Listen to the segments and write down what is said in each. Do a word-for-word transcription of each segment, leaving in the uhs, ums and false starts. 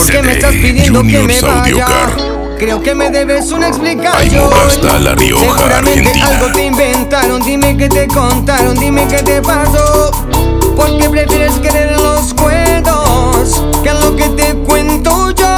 Porque me estás pidiendo que me vaya. Creo que me debes una explicación. Hasta La Rioja, seguramente Argentina. algo te inventaron. Dime qué te contaron, dime qué te pasó. Porque prefieres creer en los cuentos que en lo que te cuento yo.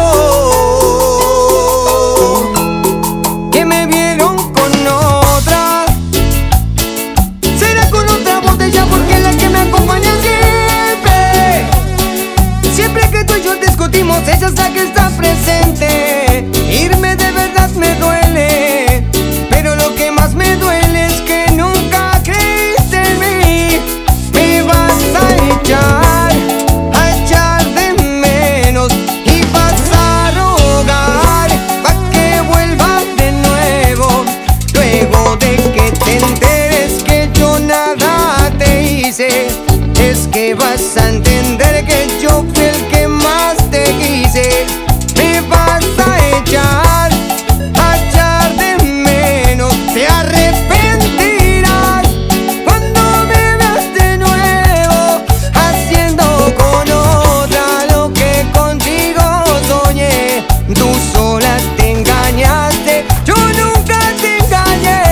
Que me vieron con otra. Será con otra botella porque es la que me acompaña siempre. Siempre que tú y yo discutimos, ella es la que está presente. Irme de verdad me duele, pero lo que más me duele es que nunca creíste en mí. Me vas a echar, a echar de menos y vas a rogar pa' que vuelvas de nuevo. Luego de que te enteres que yo nada te hice, es que vas a entender que yo fui el que más te quise. Me vas a echar, a echar de menos. Te arrepentirás cuando me veas de nuevo haciendo con otra lo que contigo soñé. Tú sola te engañaste, yo nunca te engañé.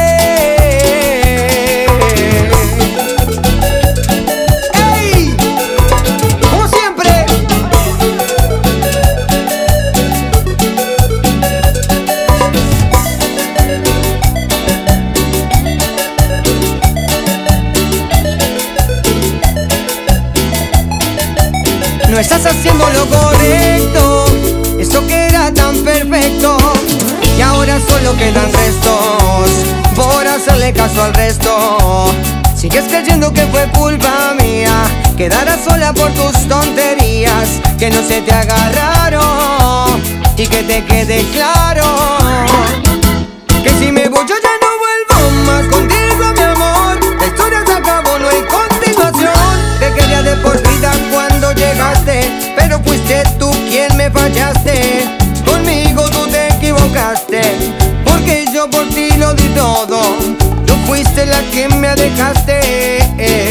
¡Ey! Como siempre. No estás haciendo lo correcto, eso que era tan perfecto. Y ahora solo quedan restos por hacerle caso al resto. Sigues creyendo que fue culpa mía, quedarás sola por tus tonterías que no se te agarraron. Y que te quede claro que si me voy yo ya no vuelvo más contigo, mi amor. La historia se acabó, no hay continuación. Te quería de por vida cuando llegaste, pero fuiste tú quien me fallaste. Conmigo tú te equivocaste, porque yo por ti lo di todo. Tú fuiste la que me alejaste.